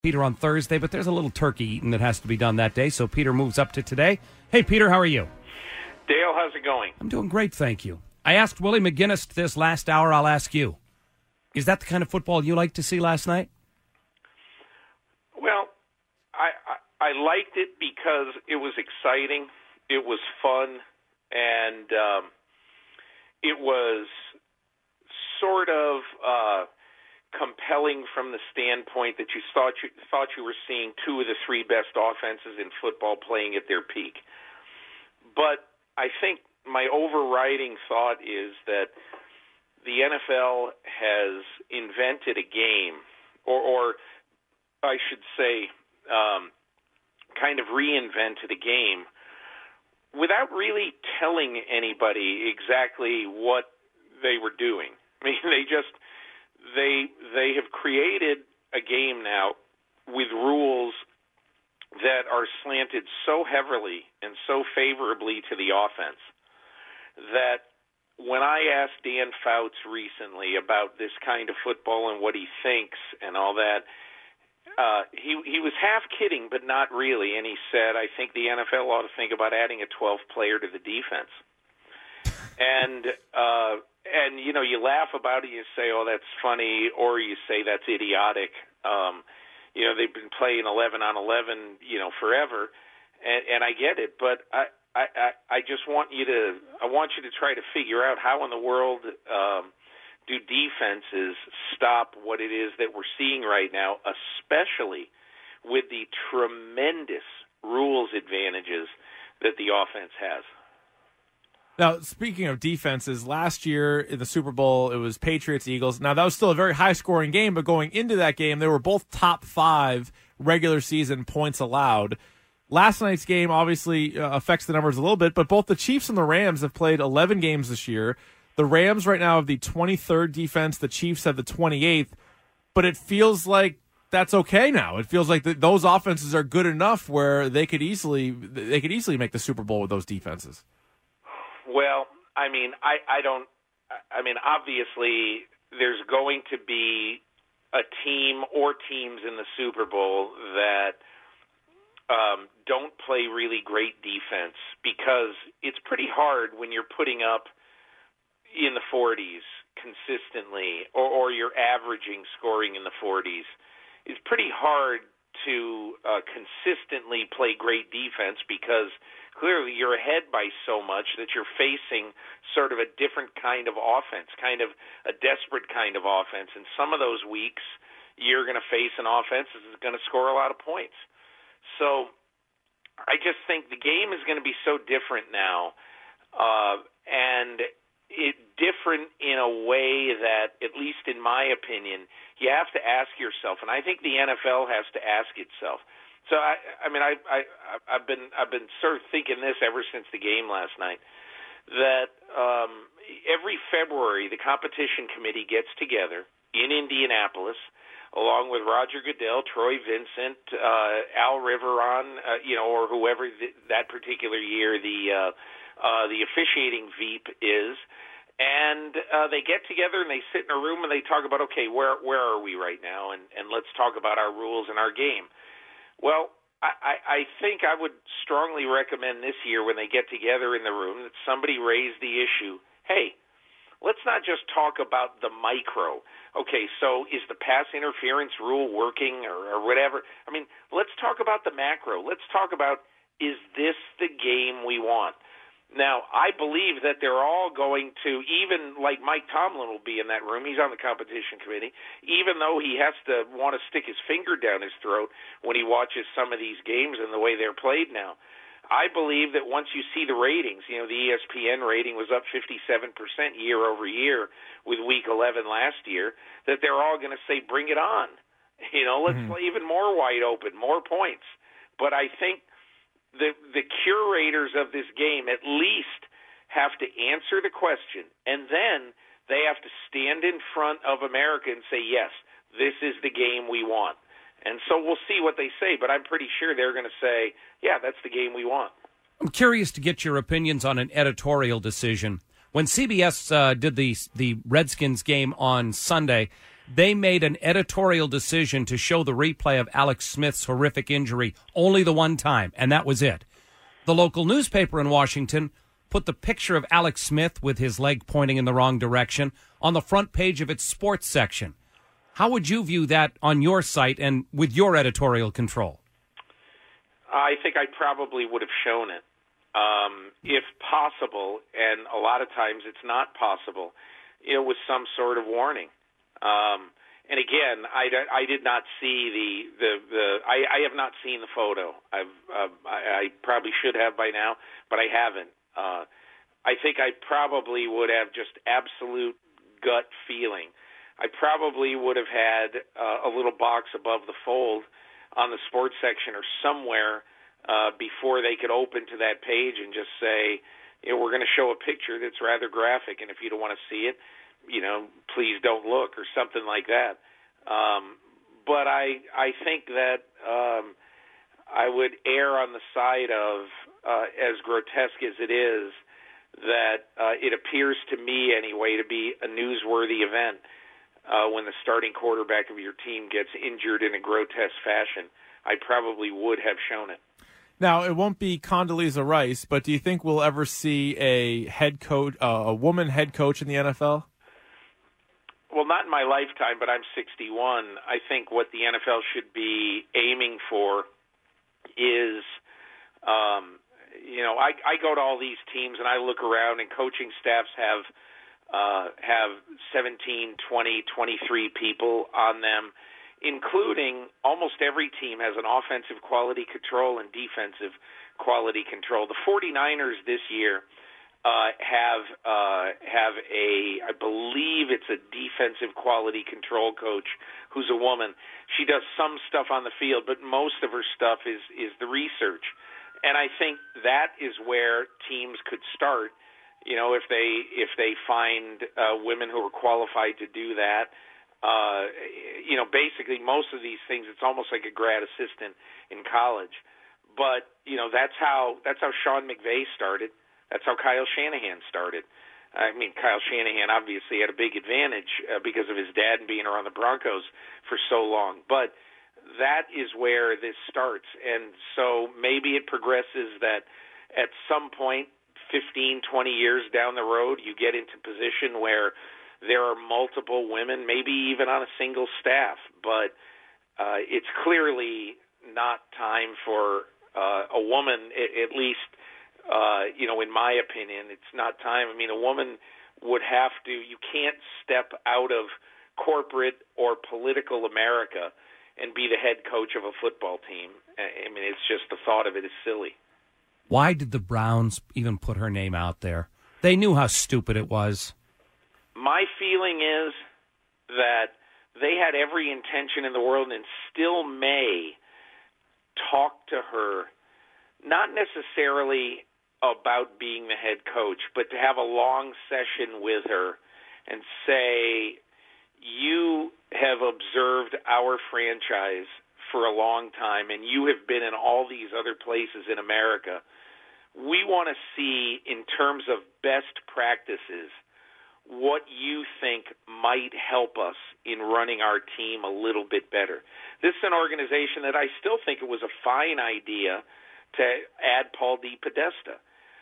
Peter on Thursday, but there's a little turkey eating that has to be done that day, so Peter moves up to today. Hey, Peter, how are you? Dale, how's it going? I'm doing great, thank you. I asked Willie McGinnis this last hour. I'll ask you. Is that the kind of football you liked to see last night? Well, I liked it because it was exciting, it was fun, and it was sort of compelling from the standpoint that you thought you were seeing two of the three best offenses in football playing at their peak. But I think my overriding thought is that the NFL has invented a game, or I should say, kind of reinvented a game without really telling anybody exactly what they were doing. I mean, they have created a game now with rules that are slanted so heavily and so favorably to the offense that when I asked Dan Fouts recently about this kind of football and what he thinks and all that, he was half kidding, but not really. And he said, I think the NFL ought to think about adding a 12th player to the defense. And you know, you laugh about it, you say, oh, that's funny, or you say that's idiotic. You know, they've been playing 11 on 11, you know, forever. And I get it, but I just want you to try to figure out how in the world do defenses stop what it is that we're seeing right now, especially with the tremendous rules advantages that the offense has. Now, speaking of defenses, last year in the Super Bowl, it was Patriots-Eagles. Now, that was still a very high-scoring game, but going into that game, they were both top 5 regular season points allowed. Last night's game obviously affects the numbers a little bit, but both the Chiefs and the Rams have played 11 games this year. The Rams right now have the 23rd defense. The Chiefs have the 28th. But it feels like that's okay now. It feels like those offenses are good enough where they could easily make the Super Bowl with those defenses. Well, I mean, obviously there's going to be a team or teams in the Super Bowl that don't play really great defense, because it's pretty hard when you're putting up in the 40s consistently, or you're averaging scoring in the 40s. It's pretty hard to consistently play great defense, because clearly you're ahead by so much that you're facing sort of a different kind of offense, kind of a desperate kind of offense. And some of those weeks you're going to face an offense that's going to score a lot of points. So I just think the game is going to be so different now, and different in a way that, at least in my opinion, you have to ask yourself, and I think the NFL has to ask itself. So I've been sort of thinking this ever since the game last night, that every February the competition committee gets together in Indianapolis, along with Roger Goodell, Troy Vincent, Al Riveron, or whoever that particular year the officiating Veep is. And they get together and they sit in a room and they talk about, okay, where are we right now? And let's talk about our rules and our game. Well, I think I would strongly recommend this year, when they get together in the room, that somebody raise the issue, hey, let's not just talk about the micro. Okay, so is the pass interference rule working or whatever? I mean, let's talk about the macro. Let's talk about, is this the game we want? Now, I believe that they're all going to, even like Mike Tomlin will be in that room, he's on the competition committee, even though he has to want to stick his finger down his throat when he watches some of these games and the way they're played now. I believe that once you see the ratings, the ESPN rating was up 57% year over year with Week 11 last year, that they're all going to say, bring it on. Let's play even more wide open, more points. But I think the curators of this game at least have to answer the question, and then they have to stand in front of America and say, yes, this is the game we want. And so we'll see what they say, but I'm pretty sure they're going to say, yeah, that's the game we want. I'm curious to get your opinions on an editorial decision. When CBS did the Redskins game on Sunday, They made an editorial decision to show the replay of Alex Smith's horrific injury only the one time, and that was it. The local newspaper in Washington put the picture of Alex Smith with his leg pointing in the wrong direction on the front page of its sports section. How would you view that on your site and with your editorial control? I think I probably would have shown it, if possible, and a lot of times it's not possible, with some sort of warning. And again, I did not see I have not seen the photo. I probably should have by now, but I haven't. I think I probably would have just absolute gut feeling. I probably would have had a little box above the fold on the sports section or somewhere before they could open to that page and just say, we're going to show a picture that's rather graphic, and if you don't want to see it, please don't look, or something like that. But I think that I would err on the side of, as grotesque as it is, that it appears to me anyway to be a newsworthy event when the starting quarterback of your team gets injured in a grotesque fashion. I probably would have shown it. Now, it won't be Condoleezza Rice, but do you think we'll ever see a head coach, a woman head coach in the NFL? Well, not in my lifetime, but I'm 61. I think what the NFL should be aiming for is, I go to all these teams and I look around, and coaching staffs have 17, 20, 23 people on them, including almost every team has an offensive quality control and defensive quality control. The 49ers this year have I believe it's a defensive quality control coach who's a woman. She does some stuff on the field, but most of her stuff is the research. And I think that is where teams could start, if they find women who are qualified to do that. Basically most of these things, it's almost like a grad assistant in college. But, that's how Sean McVay started. That's how Kyle Shanahan started. I mean, Kyle Shanahan obviously had a big advantage because of his dad and being around the Broncos for so long. But that is where this starts. And so maybe it progresses that at some point, 15, 20 years down the road, you get into a position where there are multiple women, maybe even on a single staff. But it's clearly not time for a woman, at least, in my opinion, it's not time. I mean, a woman would have to, you can't step out of corporate or political America and be the head coach of a football team. I mean, it's just the thought of it is silly. Why did the Browns even put her name out there? They knew how stupid it was. My feeling is that they had every intention in the world and still may talk to her, not necessarily about being the head coach, but to have a long session with her and say, you have observed our franchise for a long time, and you have been in all these other places in America. We want to see, in terms of best practices, what you think might help us in running our team a little bit better. This is an organization that I still think it was a fine idea to add Paul DePodesta.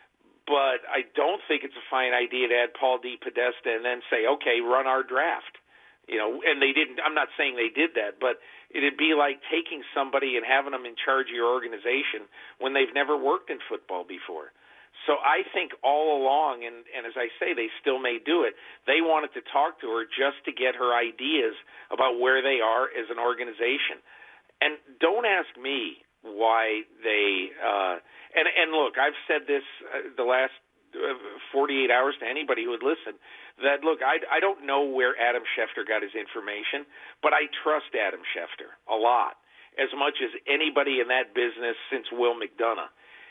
But I don't think it's a fine idea to add Paul DePodesta and then say, okay, run our draft. And they didn't. I'm not saying they did that, but it'd be like taking somebody and having them in charge of your organization when they've never worked in football before. So I think all along, and as I say, they still may do it, they wanted to talk to her just to get her ideas about where they are as an organization. And don't ask me why they and look, I've said this the last 48 hours to anybody who would listen, that, look, I don't know where Adam Schefter got his information, but I trust Adam Schefter a lot, as much as anybody in that business since Will McDonough.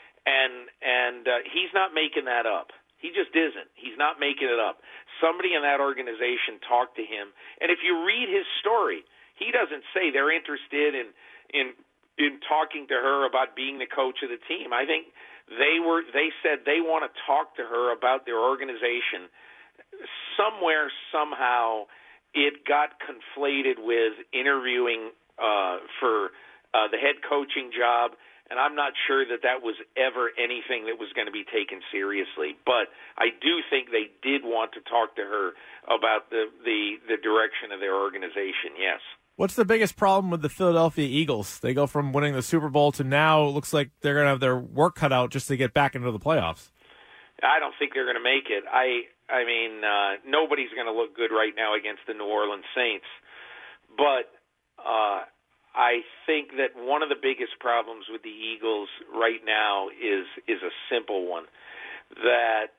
And he's not making that up. He just isn't. He's not making it up. Somebody in that organization talked to him, and if you read his story, he doesn't say they're interested in talking to her about being the coach of the team. I think they said they want to talk to her about their organization somewhere, somehow, it got conflated with interviewing for the head coaching job, and I'm not sure that was ever anything that was going to be taken seriously. But I do think they did want to talk to her about the direction of their organization, yes. What's the biggest problem with the Philadelphia Eagles? They go from winning the Super Bowl to now it looks like they're going to have their work cut out just to get back into the playoffs. I don't think they're going to make it. I mean, nobody's going to look good right now against the New Orleans Saints. But I think that one of the biggest problems with the Eagles right now is a simple one. That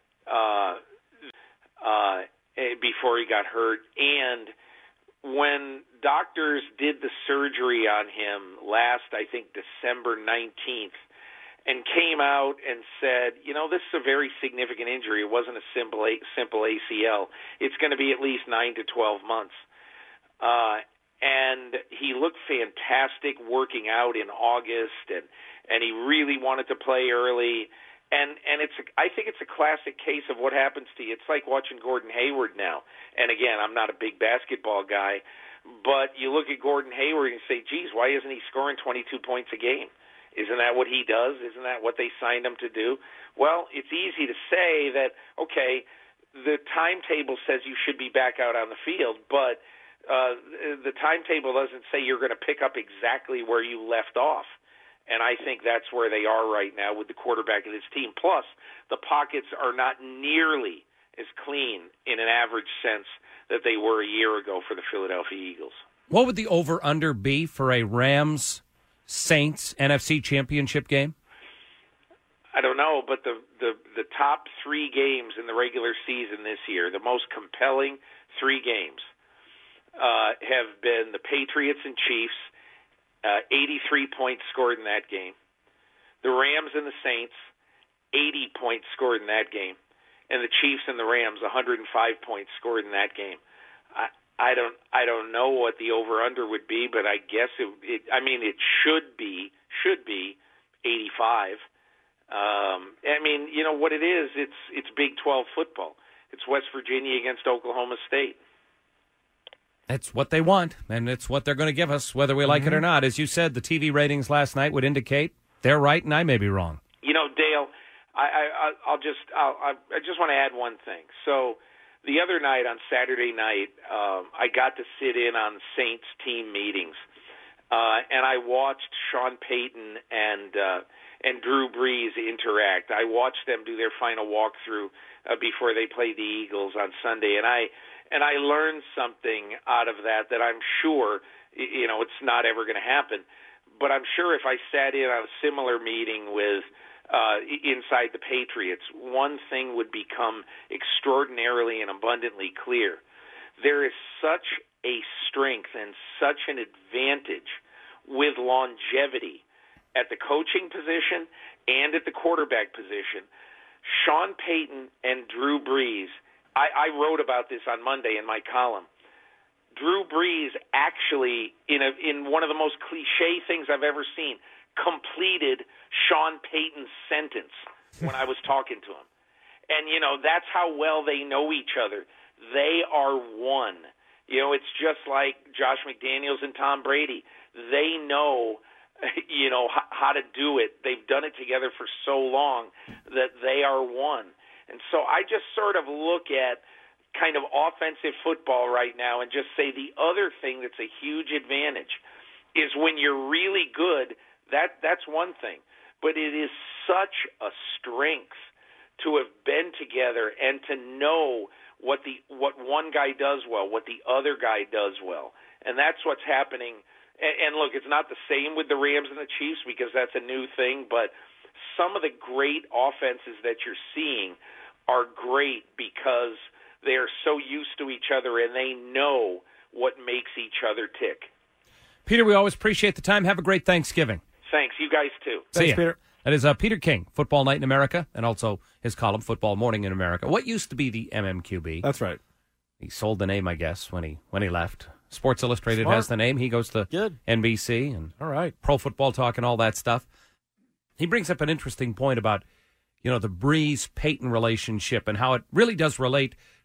before he got hurt, and when doctors did the surgery on him last, I think, December 19th, and came out and said, this is a very significant injury. It wasn't a simple ACL. It's going to be at least 9 to 12 months. And he looked fantastic working out in August, and he really wanted to play early. And I think it's a classic case of what happens to you. It's like watching Gordon Hayward now. And again, I'm not a big basketball guy, but you look at Gordon Hayward and say, geez, why isn't he scoring 22 points a game? Isn't that what he does? Isn't that what they signed him to do? Well, it's easy to say that, okay, the timetable says you should be back out on the field, but the timetable doesn't say you're going to pick up exactly where you left off. And I think that's where they are right now with the quarterback of this team. Plus, the pockets are not nearly as clean in an average sense that they were a year ago for the Philadelphia Eagles. What would the over-under be for a Rams-Saints NFC Championship game? I don't know, but the top three games in the regular season this year, the most compelling three games, have been the Patriots and Chiefs, 83 points scored in that game. The Rams and the Saints, 80 points scored in that game. And the Chiefs and the Rams, 105 points scored in that game. I don't know what the over/under would be, but I guess it should be 85. What it is, it's Big 12 football. It's West Virginia against Oklahoma State. It's what they want, and it's what they're going to give us, whether we like it or not. As you said, the TV ratings last night would indicate they're right, and I may be wrong. Dale, I just want to add one thing. So the other night, on Saturday night, I got to sit in on Saints team meetings, and I watched Sean Payton and Drew Brees interact. I watched them do their final walkthrough before they played the Eagles on Sunday, and I learned something out of that I'm sure, it's not ever going to happen. But I'm sure if I sat in on a similar meeting with inside the Patriots, one thing would become extraordinarily and abundantly clear. There is such a strength and such an advantage with longevity at the coaching position and at the quarterback position. Sean Payton and Drew Brees, I wrote about this on Monday in my column. Drew Brees actually, in one of the most cliche things I've ever seen, completed Sean Payton's sentence when I was talking to him. And, that's how well they know each other. They are one. It's just like Josh McDaniels and Tom Brady. They know, how to do it. They've done it together for so long that they are one. And so I just sort of look at kind of offensive football right now and just say the other thing that's a huge advantage is when you're really good, that's one thing. But it is such a strength to have been together and to know what one guy does well, what the other guy does well. And that's what's happening. And look, it's not the same with the Rams and the Chiefs because that's a new thing, but some of the great offenses that you're seeing are great because they're so used to each other and they know what makes each other tick. Peter, we always appreciate the time. Have a great Thanksgiving. Thanks. You guys, too. Thanks, Peter. That is Peter King, Football Night in America, and also his column, Football Morning in America. What used to be the MMQB. That's right. He sold the name, I guess, when he left. Sports Illustrated has the name. He goes to NBC and all right, Pro Football Talk and all that stuff. He brings up an interesting point about, the Brees-Payton relationship and how it really does relate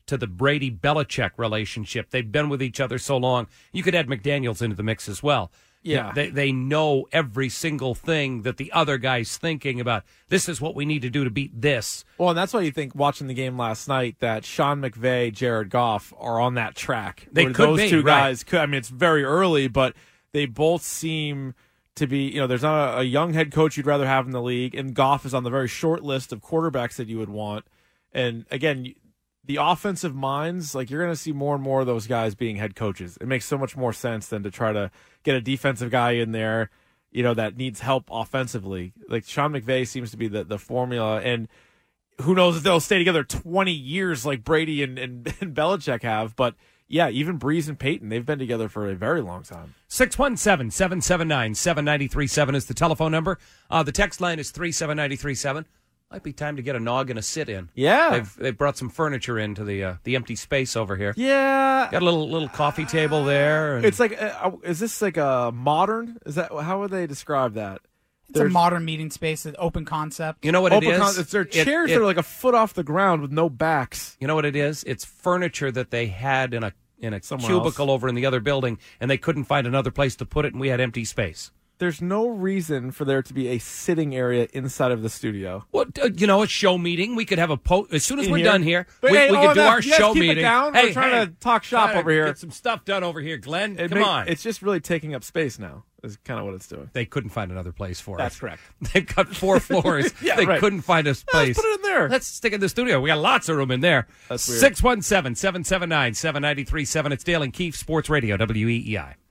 to the Brady-Belichick relationship. They've been with each other so long. You could add McDaniels into the mix as well. Yeah. They know every single thing that the other guy's thinking about. This is what we need to do to beat this. Well, and that's why you think, watching the game last night, that Sean McVay, Jared Goff are on that track. They where could those be, two right. guys could. I mean, it's very early, but they both seem to be, there's not a young head coach you'd rather have in the league, and Goff is on the very short list of quarterbacks that you would want. And again, the offensive minds, like, you're going to see more and more of those guys being head coaches. It makes so much more sense than to try to get a defensive guy in there, that needs help offensively. Like, Sean McVay seems to be the formula, and who knows if they'll stay together 20 years like Brady and Belichick have. But yeah, even Breeze and Peyton, they've been together for a very long time. 617-779-7937 is the telephone number. The text line is 37937. Might be time to get a nog and a sit-in. Yeah. They've brought some furniture into the empty space over here. Yeah. Got a little coffee table there. And It's like, is this like a modern? Is that, how would they describe that? It's a modern meeting space, an open concept. you know what it is? It's their chairs that are like a foot off the ground with no backs. You know what it is? It's furniture that they had in a Somewhere cubicle else. over in the other building, and they couldn't find another place to put it, and we had empty space. There's no reason for there to be a sitting area inside of the studio. Well, a show meeting. We could have as soon as In we're here? done here, But we hey, could do no, our you guys show keep it meeting. down. We're trying to talk shop trying to over here. Get some stuff done over here, Glenn. Come on. It's just really taking up space now, is kind of what it's doing. They couldn't find another place for That's us. correct. They've got 4 floors. Yeah, they right. couldn't find a place. Let's put it in there. Let's stick it in the studio. We got lots of room in there. That's weird. 617-779-7937. It's Dale and Keefe, Sports Radio, WEEI.